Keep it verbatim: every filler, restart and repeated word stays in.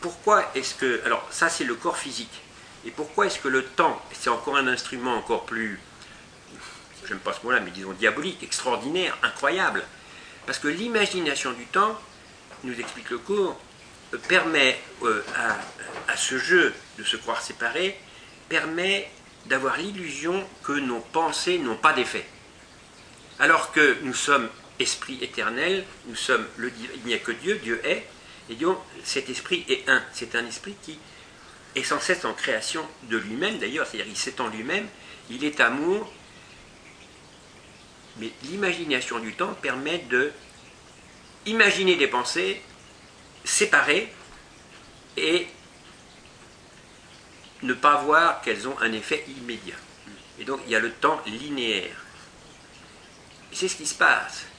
pourquoi est-ce que... Alors ça c'est le corps physique. Et pourquoi est-ce que le temps, c'est encore un instrument encore plus, j'aime pas ce mot-là, mais disons diabolique, extraordinaire, incroyable. Parce que l'imagination du temps, nous explique le cours, permet euh, à, à ce jeu de se croire séparés, permet d'avoir l'illusion que nos pensées n'ont pas d'effet. Alors que nous sommes esprit éternel, nous sommes le, il n'y a que Dieu, Dieu est, et donc cet esprit est un. C'est un esprit qui est sans cesse en création de lui-même, d'ailleurs, c'est-à-dire il s'étend lui-même, il est amour, mais l'imagination du temps permet de imaginer des pensées séparées et ne pas voir qu'elles ont un effet immédiat. Et donc il y a le temps linéaire. Et c'est ce qui se passe.